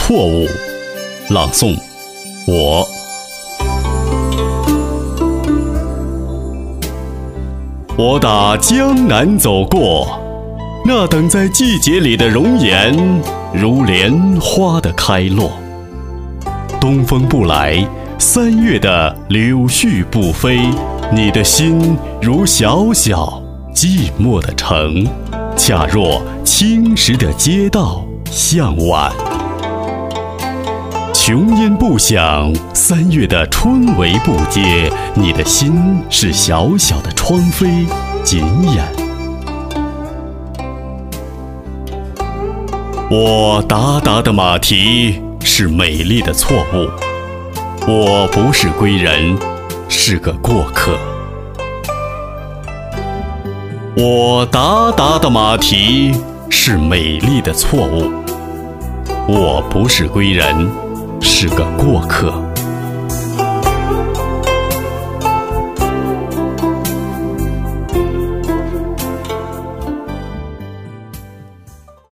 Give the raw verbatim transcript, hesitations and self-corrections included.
错误。朗诵我。我打江南走过，那等在季节里的容颜，如莲花的开落。东风不来，三月的柳絮不飞，你的心如小小寂寞的城，恰若青石的街道向晚。琼烟不响，三月的春闱不接，你的心是小小的窗扉紧掩。我达达的马蹄是美丽的错误，我不是归人，是个过客。我达达的马蹄是美丽的错误，我不是归人，是个过客。